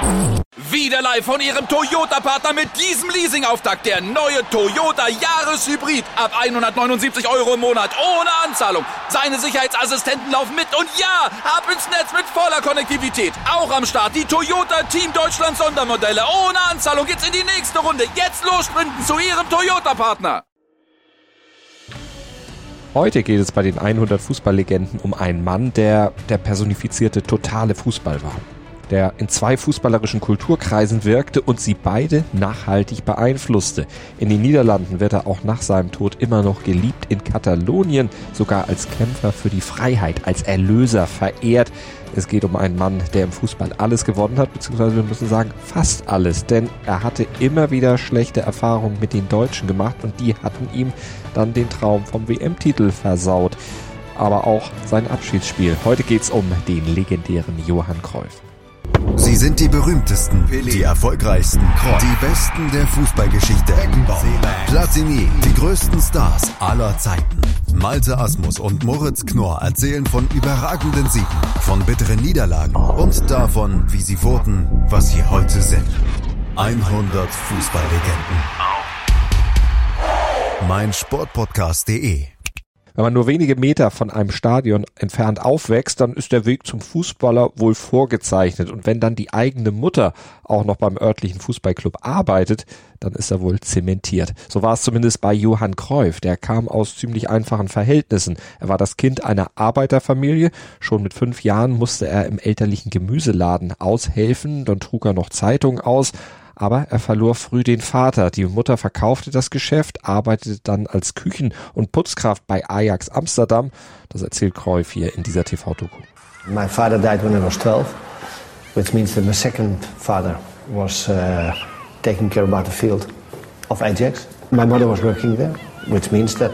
Wieder live von Ihrem Toyota-Partner mit diesem Leasing-Auftakt. Der neue Toyota Jahreshybrid. Ab 179 € im Monat. Ohne Anzahlung. Seine Sicherheitsassistenten laufen mit. Und ja, ab ins Netz mit voller Konnektivität. Auch am Start die Toyota Team Deutschland Sondermodelle. Ohne Anzahlung geht's in die nächste Runde. Jetzt los sprinten zu Ihrem Toyota-Partner. Heute geht es bei den 100 Fußballlegenden um einen Mann, der personifizierte totale Fußball war. Der in 2 fußballerischen Kulturkreisen wirkte und sie beide nachhaltig beeinflusste. In den Niederlanden wird er auch nach seinem Tod immer noch geliebt, in Katalonien sogar als Kämpfer für die Freiheit, als Erlöser verehrt. Es geht um einen Mann, der im Fußball alles gewonnen hat, beziehungsweise wir müssen sagen fast alles, denn er hatte immer wieder schlechte Erfahrungen mit den Deutschen gemacht und die hatten ihm dann den Traum vom WM-Titel versaut, aber auch sein Abschiedsspiel. Heute geht's um den legendären Johann Cruyff. Sie sind die berühmtesten, die erfolgreichsten, die besten der Fußballgeschichte. Platini, die größten Stars aller Zeiten. Malte Asmus und Moritz Knorr erzählen von überragenden Siegen, von bitteren Niederlagen und davon, wie sie wurden, was sie heute sind. 100 Fußballlegenden. meinsportpodcast.de. Wenn man nur wenige Meter von einem Stadion entfernt aufwächst, dann ist der Weg zum Fußballer wohl vorgezeichnet. Und wenn dann die eigene Mutter auch noch beim örtlichen Fußballclub arbeitet, dann ist er wohl zementiert. So war es zumindest bei Johann Cruyff. Der kam aus ziemlich einfachen Verhältnissen. Er war das Kind einer Arbeiterfamilie. Schon mit 5 Jahren musste er im elterlichen Gemüseladen aushelfen. Dann trug er noch Zeitungen aus. Aber er verlor früh den Vater. Die Mutter verkaufte das Geschäft, arbeitete dann als Küchen- und Putzkraft bei Ajax Amsterdam. Das erzählt Cruyff hier in dieser TV-Doku. My father died when I was 12, which means that my second father was taking care about the field of Ajax. My mother was working there, which means that,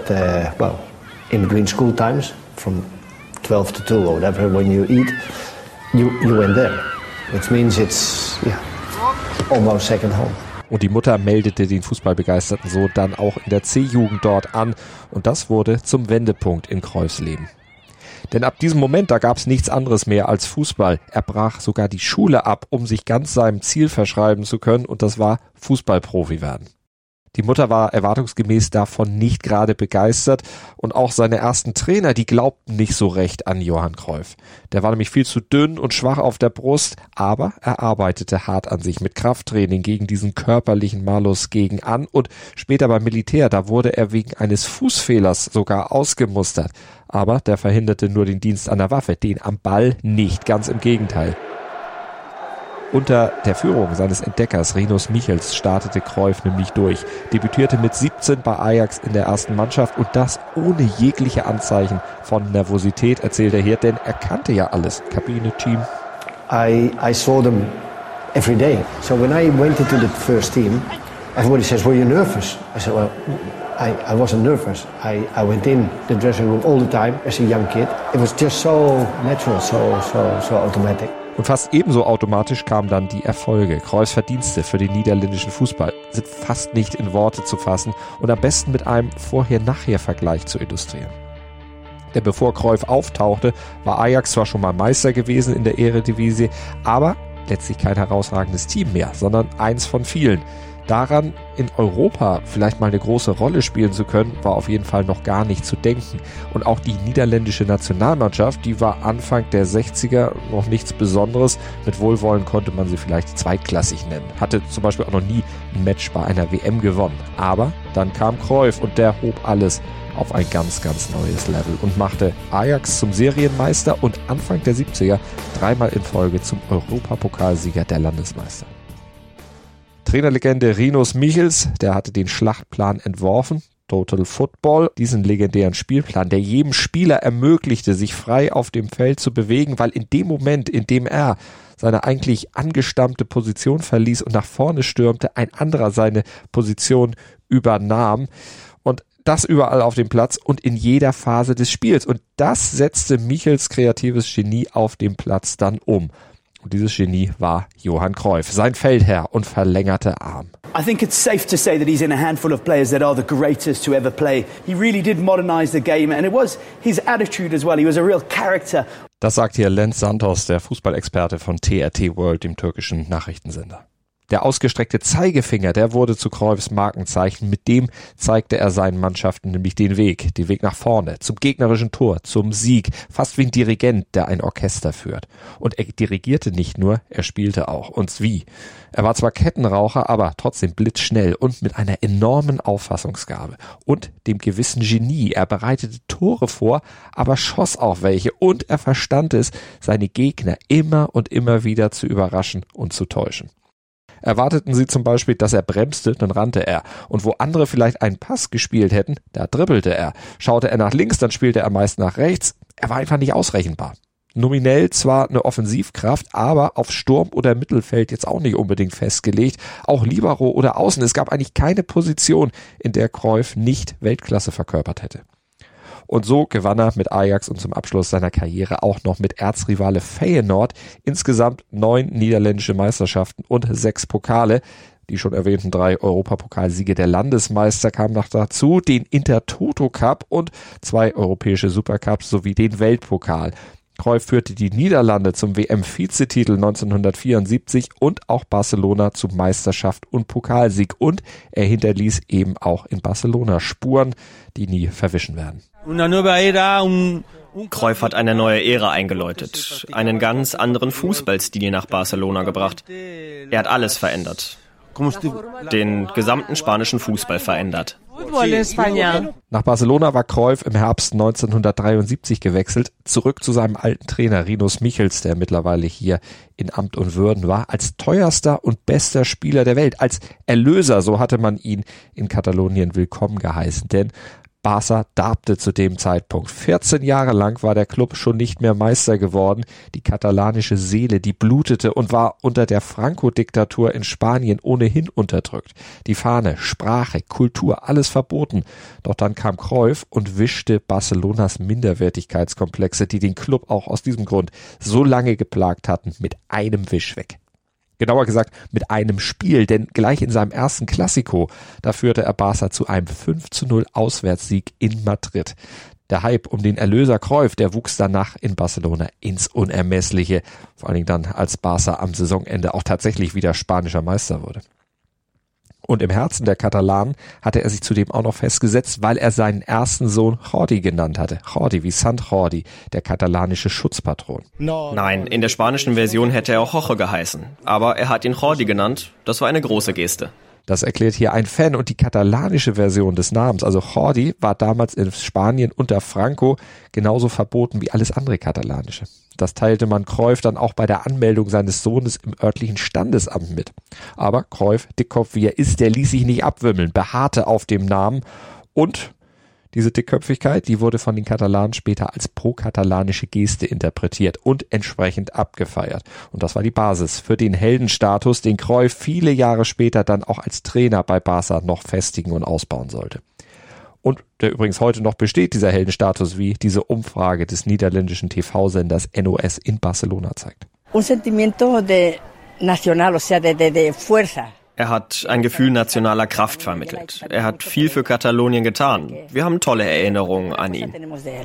in between school times, from 12 to 2 or whatever, when you eat, you went there. Which means it's, almost second home. Und die Mutter meldete den fußballbegeisterten Sohn dann auch in der C-Jugend dort an. Und das wurde zum Wendepunkt in Cruyffs Leben. Denn ab diesem Moment, da gab es nichts anderes mehr als Fußball. Er brach sogar die Schule ab, um sich ganz seinem Ziel verschreiben zu können. Und das war Fußballprofi werden. Die Mutter war erwartungsgemäß davon nicht gerade begeistert und auch seine ersten Trainer, die glaubten nicht so recht an Johann Cruyff. Der war nämlich viel zu dünn und schwach auf der Brust, aber er arbeitete hart an sich mit Krafttraining gegen diesen körperlichen Malus gegen an und später beim Militär, da wurde er wegen eines Fußfehlers sogar ausgemustert. Aber der verhinderte nur den Dienst an der Waffe, den am Ball nicht, ganz im Gegenteil. Unter der Führung seines Entdeckers Rinus Michels startete Cruyff nämlich durch, debütierte mit 17 bei Ajax in der ersten Mannschaft und das ohne jegliche Anzeichen von Nervosität, erzählt er hier, denn er kannte ja alles, Kabine, Team. I saw them every day. So when I went into the first team, everybody says, "Were you nervous?" I said, "Well, I wasn't nervous. I went in the dressing room all the time as a young kid. It was just so natural, so automatic." Und fast ebenso automatisch kamen dann die Erfolge. Cruyffs Verdienste für den niederländischen Fußball sind fast nicht in Worte zu fassen und am besten mit einem Vorher-Nachher-Vergleich zu illustrieren. Denn bevor Cruyff auftauchte, war Ajax zwar schon mal Meister gewesen in der Eredivisie, aber letztlich kein herausragendes Team mehr, sondern eins von vielen. Daran, in Europa vielleicht mal eine große Rolle spielen zu können, war auf jeden Fall noch gar nicht zu denken. Und auch die niederländische Nationalmannschaft, die war Anfang der 60er noch nichts Besonderes. Mit Wohlwollen konnte man sie vielleicht zweitklassig nennen. Hatte zum Beispiel auch noch nie ein Match bei einer WM gewonnen. Aber dann kam Cruyff und der hob alles auf ein ganz, ganz neues Level und machte Ajax zum Serienmeister und Anfang der 70er 3-mal in Folge zum Europapokalsieger der Landesmeister. Trainerlegende Rinus Michels, der hatte den Schlachtplan entworfen, Total Football, diesen legendären Spielplan, der jedem Spieler ermöglichte, sich frei auf dem Feld zu bewegen, weil in dem Moment, in dem er seine eigentlich angestammte Position verließ und nach vorne stürmte, ein anderer seine Position übernahm. Und das überall auf dem Platz und in jeder Phase des Spiels. Und das setzte Michels kreatives Genie auf dem Platz dann um. Und dieses Genie war Johann Cruyff, sein Feldherr und verlängerter Arm. I think it's safe to say that he's in a handful of players that are the greatest to ever play. He really did modernize the game and it was his attitude as well. He was a real character. Das sagt hier Lens Santos, der Fußballexperte von TRT World, dem türkischen Nachrichtensender. Der ausgestreckte Zeigefinger, der wurde zu Cruyffs Markenzeichen. Mit dem zeigte er seinen Mannschaften nämlich den Weg nach vorne, zum gegnerischen Tor, zum Sieg, fast wie ein Dirigent, der ein Orchester führt. Und er dirigierte nicht nur, er spielte auch. Und wie? Er war zwar Kettenraucher, aber trotzdem blitzschnell und mit einer enormen Auffassungsgabe und dem gewissen Genie. Er bereitete Tore vor, aber schoss auch welche und er verstand es, seine Gegner immer und immer wieder zu überraschen und zu täuschen. Erwarteten sie zum Beispiel, dass er bremste, dann rannte er. Und wo andere vielleicht einen Pass gespielt hätten, da dribbelte er. Schaute er nach links, dann spielte er meist nach rechts. Er war einfach nicht ausrechenbar. Nominell zwar eine Offensivkraft, aber auf Sturm oder Mittelfeld jetzt auch nicht unbedingt festgelegt. Auch Libero oder Außen. Es gab eigentlich keine Position, in der Cruyff nicht Weltklasse verkörpert hätte. Und so gewann er mit Ajax und zum Abschluss seiner Karriere auch noch mit Erzrivale Feyenoord insgesamt 9 niederländische Meisterschaften und 6 Pokale. Die schon erwähnten 3 Europapokalsiege der Landesmeister kamen noch dazu, den Intertoto Cup und 2 europäische Supercups sowie den Weltpokal. Cruyff führte die Niederlande zum WM-Vizetitel 1974 und auch Barcelona zu Meisterschaft und Pokalsieg. Und er hinterließ eben auch in Barcelona Spuren, die nie verwischen werden. Cruyff hat eine neue Ära eingeläutet, einen ganz anderen Fußballstil nach Barcelona gebracht. Er hat alles verändert. Den gesamten spanischen Fußball verändert. Nach Barcelona war Cruyff im Herbst 1973 gewechselt, zurück zu seinem alten Trainer Rinus Michels, der mittlerweile hier in Amt und Würden war, als teuerster und bester Spieler der Welt, als Erlöser, so hatte man ihn in Katalonien willkommen geheißen, denn Barca darbte zu dem Zeitpunkt. 14 Jahre lang war der Club schon nicht mehr Meister geworden. Die katalanische Seele, die blutete und war unter der Franco-Diktatur in Spanien ohnehin unterdrückt. Die Fahne, Sprache, Kultur, alles verboten. Doch dann kam Cruyff und wischte Barcelonas Minderwertigkeitskomplexe, die den Club auch aus diesem Grund so lange geplagt hatten, mit einem Wisch weg. Genauer gesagt mit einem Spiel, denn gleich in seinem ersten Klassiko, da führte er Barca zu einem 5:0 Auswärtssieg in Madrid. Der Hype um den Erlöser Cruyff, der wuchs danach in Barcelona ins Unermessliche, vor allen Dingen dann, als Barca am Saisonende auch tatsächlich wieder spanischer Meister wurde. Und im Herzen der Katalanen hatte er sich zudem auch noch festgesetzt, weil er seinen ersten Sohn Jordi genannt hatte. Jordi wie Sant Jordi, der katalanische Schutzpatron. Nein, in der spanischen Version hätte er auch Jorge geheißen. Aber er hat ihn Jordi genannt. Das war eine große Geste. Das erklärt hier ein Fan und die katalanische Version des Namens, also Jordi, war damals in Spanien unter Franco genauso verboten wie alles andere Katalanische. Das teilte man Cruyff dann auch bei der Anmeldung seines Sohnes im örtlichen Standesamt mit. Aber Cruyff, Dickkopf wie er ist, der ließ sich nicht abwimmeln, beharrte auf dem Namen und diese Dickköpfigkeit, die wurde von den Katalanen später als pro-katalanische Geste interpretiert und entsprechend abgefeiert. Und das war die Basis für den Heldenstatus, den Cruyff viele Jahre später dann auch als Trainer bei Barca noch festigen und ausbauen sollte. Und der übrigens heute noch besteht, dieser Heldenstatus, wie diese Umfrage des niederländischen TV-Senders NOS in Barcelona zeigt. Un sentimiento de nacional, o sea, de fuerza. Er hat ein Gefühl nationaler Kraft vermittelt. Er hat viel für Katalonien getan. Wir haben tolle Erinnerungen an ihn.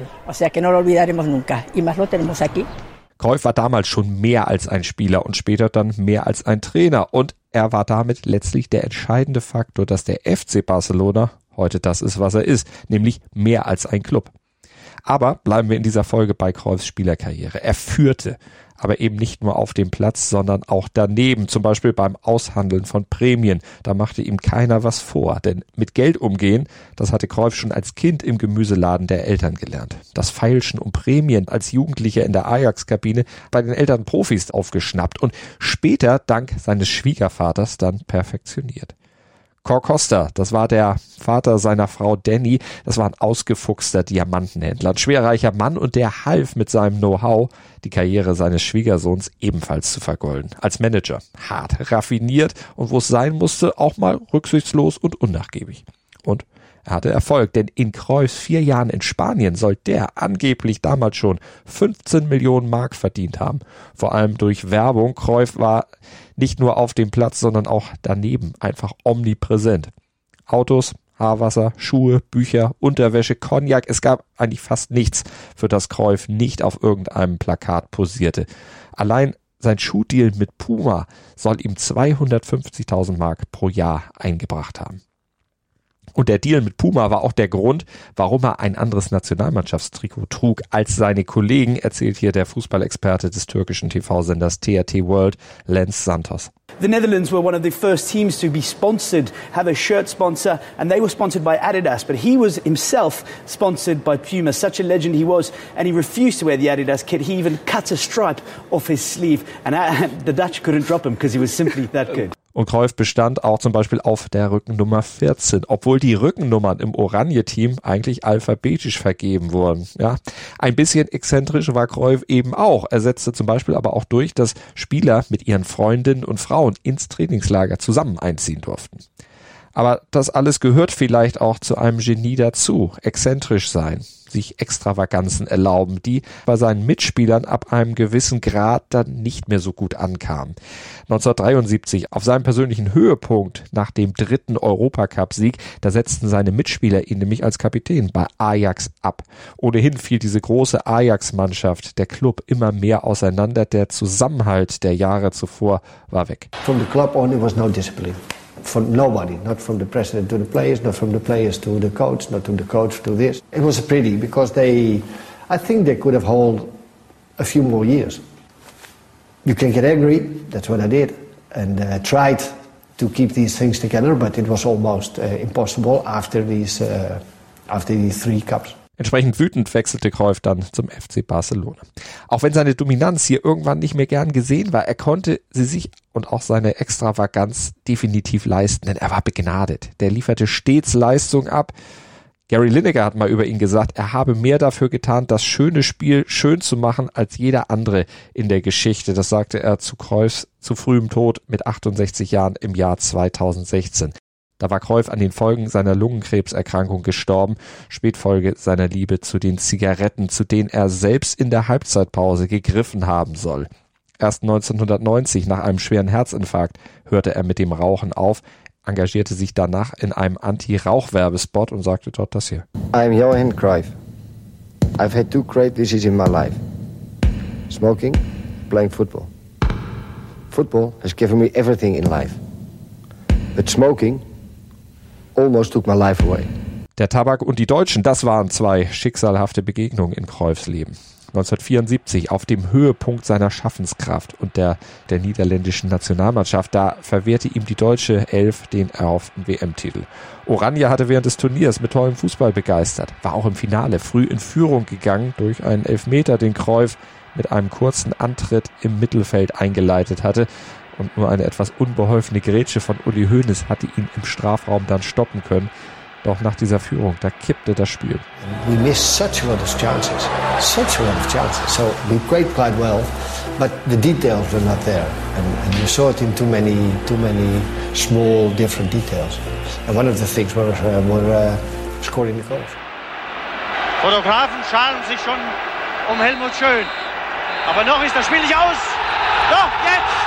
Cruyff war damals schon mehr als ein Spieler und später dann mehr als ein Trainer. Und er war damit letztlich der entscheidende Faktor, dass der FC Barcelona heute das ist, was er ist, nämlich mehr als ein Club. Aber bleiben wir in dieser Folge bei Cruyffs Spielerkarriere. Er führte, aber eben nicht nur auf dem Platz, sondern auch daneben, zum Beispiel beim Aushandeln von Prämien. Da machte ihm keiner was vor, denn mit Geld umgehen, das hatte Cruyff schon als Kind im Gemüseladen der Eltern gelernt. Das Feilschen um Prämien als Jugendlicher in der Ajax-Kabine bei den Eltern Profis aufgeschnappt und später dank seines Schwiegervaters dann perfektioniert. Cor Costa, das war der Vater seiner Frau Danny, das war ein ausgefuchster Diamantenhändler, ein schwerreicher Mann und der half mit seinem Know-how, die Karriere seines Schwiegersohns ebenfalls zu vergolden. Als Manager, hart, raffiniert und wo es sein musste, auch mal rücksichtslos und unnachgiebig. Und Er hatte Erfolg, denn in Cruyffs 4 Jahren in Spanien soll der angeblich damals schon 15 Millionen Mark verdient haben. Vor allem durch Werbung. Cruyff war nicht nur auf dem Platz, sondern auch daneben einfach omnipräsent. Autos, Haarwasser, Schuhe, Bücher, Unterwäsche, Cognac. Es gab eigentlich fast nichts, für das Cruyff nicht auf irgendeinem Plakat posierte. Allein sein Schuhdeal mit Puma soll ihm 250.000 Mark pro Jahr eingebracht haben. Und der Deal mit Puma war auch der Grund, warum er ein anderes Nationalmannschaftstrikot trug als seine Kollegen, erzählt hier der Fußballexperte des türkischen TV-Senders TRT World, Lens Santos. The Netherlands were one of the first teams to be sponsored, have a shirt sponsor, and they were sponsored by Adidas. But he was himself sponsored by Puma, such a legend he was, and he refused to wear the Adidas kit. He even cut a stripe off his sleeve, and the Dutch couldn't drop him because he was simply that good. Und Cruyff bestand auch zum Beispiel auf der Rückennummer 14, obwohl die Rückennummern im Oranje-Team eigentlich alphabetisch vergeben wurden. Ja, ein bisschen exzentrisch war Cruyff eben auch. Er setzte zum Beispiel aber auch durch, dass Spieler mit ihren Freundinnen und Frauen ins Trainingslager zusammen einziehen durften. Aber das alles gehört vielleicht auch zu einem Genie dazu. Exzentrisch sein, sich Extravaganzen erlauben, die bei seinen Mitspielern ab einem gewissen Grad dann nicht mehr so gut ankamen. 1973, auf seinem persönlichen Höhepunkt nach dem 3. Europacup-Sieg, da setzten seine Mitspieler ihn nämlich als Kapitän bei Ajax ab. Ohnehin fiel diese große Ajax-Mannschaft, der Club, immer mehr auseinander. Der Zusammenhalt der Jahre zuvor war weg. From the club on, there was no discipline. From nobody, not from the president to the players, not from the players to the coach, not from the coach to this. It was pretty because I think they could have held a few more years. You can get angry, that's what I did, and tried to keep these things together, but it was almost impossible after these 3 cups. Entsprechend wütend wechselte Cruyff dann zum FC Barcelona. Auch wenn seine Dominanz hier irgendwann nicht mehr gern gesehen war, er konnte sie sich und auch seine Extravaganz definitiv leisten, denn er war begnadet. Der lieferte stets Leistung ab. Gary Lineker hat mal über ihn gesagt, er habe mehr dafür getan, das schöne Spiel schön zu machen, als jeder andere in der Geschichte. Das sagte er zu Cruyffs zu frühem Tod mit 68 Jahren im Jahr 2016. Da war Cruyff an den Folgen seiner Lungenkrebserkrankung gestorben, Spätfolge seiner Liebe zu den Zigaretten, zu denen er selbst in der Halbzeitpause gegriffen haben soll. Erst 1990, nach einem schweren Herzinfarkt, hörte er mit dem Rauchen auf, engagierte sich danach in einem Anti-Rauch-Werbespot und sagte dort das hier. I'm Johan Cruyff. I've had 2 great decisions in my life. Smoking, playing football. Football has given me everything in life. But smoking almost took my life away. Der Tabak und die Deutschen, das waren 2 schicksalhafte Begegnungen in Cruyffs Leben. 1974 auf dem Höhepunkt seiner Schaffenskraft und der niederländischen Nationalmannschaft, da verwehrte ihm die deutsche Elf den erhofften WM-Titel. Oranje hatte während des Turniers mit tollem Fußball begeistert, war auch im Finale früh in Führung gegangen durch einen Elfmeter, den Cruyff mit einem kurzen Antritt im Mittelfeld eingeleitet hatte. Und nur eine etwas unbeholfene Grätsche von Uli Hoeneß hatte ihn im Strafraum dann stoppen können. Doch nach dieser Führung, da kippte das Spiel. We missed such a lot of chances. So we played quite well, but the details were not there. And you saw it in too many small, different details. And one of the things were scoring the goals. Fotografen scharen sich schon um Helmut Schön. Aber noch ist das Spiel nicht aus. Doch, jetzt!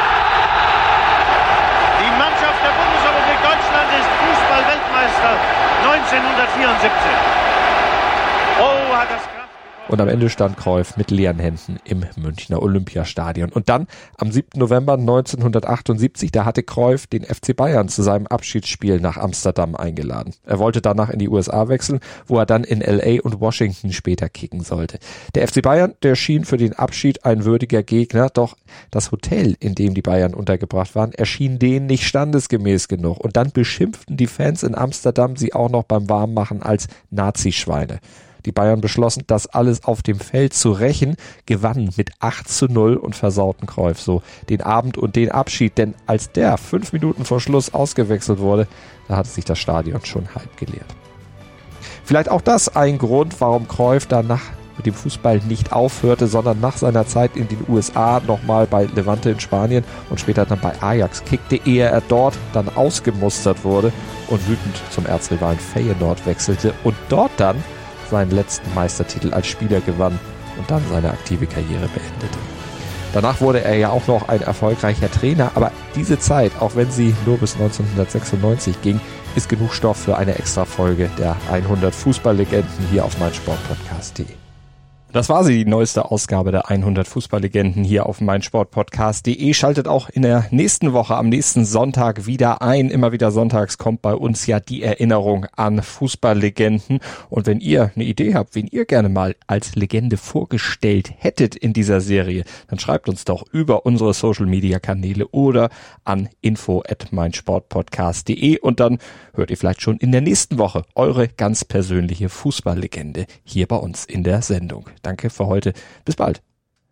Die Mannschaft der Bundesrepublik Deutschland ist Fußball-Weltmeister 1974. Oh, hat das Kraft. Und am Ende stand Cruyff mit leeren Händen im Münchner Olympiastadion. Und dann, am 7. November 1978, da hatte Cruyff den FC Bayern zu seinem Abschiedsspiel nach Amsterdam eingeladen. Er wollte danach in die USA wechseln, wo er dann in LA und Washington später kicken sollte. Der FC Bayern, der schien für den Abschied ein würdiger Gegner, doch das Hotel, in dem die Bayern untergebracht waren, erschien denen nicht standesgemäß genug. Und dann beschimpften die Fans in Amsterdam sie auch noch beim Warmmachen als Nazischweine. Die Bayern beschlossen, das alles auf dem Feld zu rächen, gewannen mit 8:0 und versauten Cruyff so den Abend und den Abschied. Denn als der 5 Minuten vor Schluss ausgewechselt wurde, da hatte sich das Stadion schon halb geleert. Vielleicht auch das ein Grund, warum Cruyff dann nach mit dem Fußball nicht aufhörte, sondern nach seiner Zeit in den USA nochmal bei Levante in Spanien und später dann bei Ajax kickte, ehe er dort dann ausgemustert wurde und wütend zum Erzrivalen Feyenoord wechselte und dort dann seinen letzten Meistertitel als Spieler gewann und dann seine aktive Karriere beendete. Danach wurde er ja auch noch ein erfolgreicher Trainer, aber diese Zeit, auch wenn sie nur bis 1996 ging, ist genug Stoff für eine Extra-Folge der 100 Fußballlegenden hier auf meinsportpodcast.de. Das war sie, die neueste Ausgabe der 100 Fußballlegenden hier auf meinsportpodcast.de. Schaltet auch in der nächsten Woche, am nächsten Sonntag wieder ein. Immer wieder sonntags kommt bei uns ja die Erinnerung an Fußballlegenden. Und wenn ihr eine Idee habt, wen ihr gerne mal als Legende vorgestellt hättet in dieser Serie, dann schreibt uns doch über unsere Social-Media-Kanäle oder an info@meinsportpodcast.de und dann hört ihr vielleicht schon in der nächsten Woche eure ganz persönliche Fußballlegende hier bei uns in der Sendung. Danke für heute. Bis bald.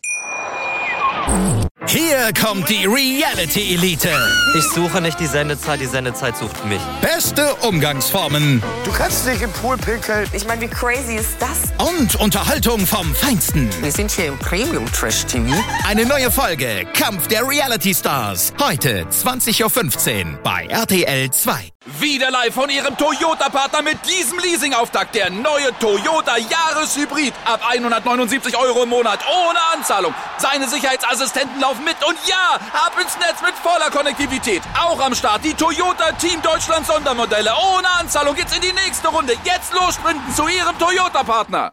Hier kommt die Reality-Elite. Ich suche nicht die Sendezeit sucht mich. Beste Umgangsformen. Du kannst nicht im Pool pinkeln. Ich meine, wie crazy ist das? Und Unterhaltung vom Feinsten. Wir sind hier im Premium-Trash-TV. Eine neue Folge Kampf der Reality-Stars. Heute 20.15 Uhr bei RTL 2. Wieder live von Ihrem Toyota-Partner mit diesem Leasing-Auftakt. Der neue Toyota Jahreshybrid. Ab 179 € im Monat. Ohne Anzahlung. Seine Sicherheitsassistenten laufen mit. Und ja, ab ins Netz mit voller Konnektivität. Auch am Start die Toyota Team Deutschland Sondermodelle. Ohne Anzahlung geht's in die nächste Runde. Jetzt los sprinten zu Ihrem Toyota-Partner.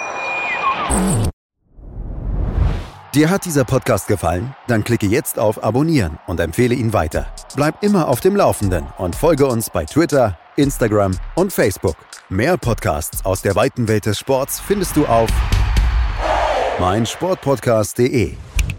Dir hat dieser Podcast gefallen? Dann klicke jetzt auf Abonnieren und empfehle ihn weiter. Bleib immer auf dem Laufenden und folge uns bei Twitter, Instagram und Facebook. Mehr Podcasts aus der weiten Welt des Sports findest du auf meinsportpodcast.de.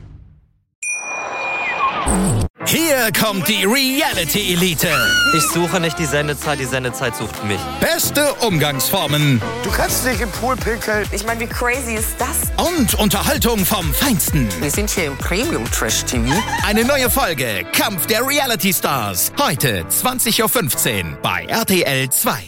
Hier kommt die Reality-Elite. Ich suche nicht die Sendezeit sucht mich. Beste Umgangsformen. Du kannst nicht im Pool pinkeln. Ich meine, wie crazy ist das? Und Unterhaltung vom Feinsten. Wir sind hier im Premium-Trash-TV. Eine neue Folge Kampf der Reality-Stars. Heute 20.15 Uhr bei RTL 2.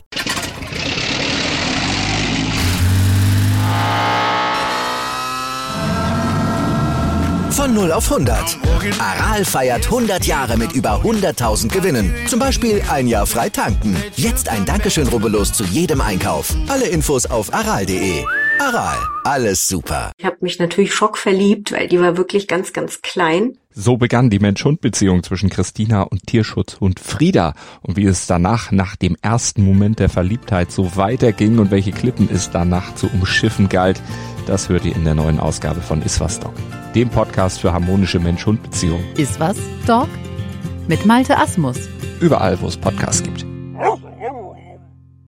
Von 0 auf 100. Aral feiert 100 Jahre mit über 100.000 Gewinnen. Zum Beispiel ein Jahr frei tanken. Jetzt ein Dankeschön, rubbellos zu jedem Einkauf. Alle Infos auf aral.de. Aral, alles super. Ich habe mich natürlich schockverliebt, weil die war wirklich ganz, ganz klein. So begann die Mensch-Hund-Beziehung zwischen Christina und Tierschutzhund Frieda. Und wie es danach, nach dem ersten Moment der Verliebtheit, so weiterging und welche Klippen es danach zu umschiffen galt, das hört ihr in der neuen Ausgabe von Iswas Dog, dem Podcast für harmonische Mensch-Hund-Beziehungen. Iswas Dog mit Malte Asmus. Überall, wo es Podcasts gibt.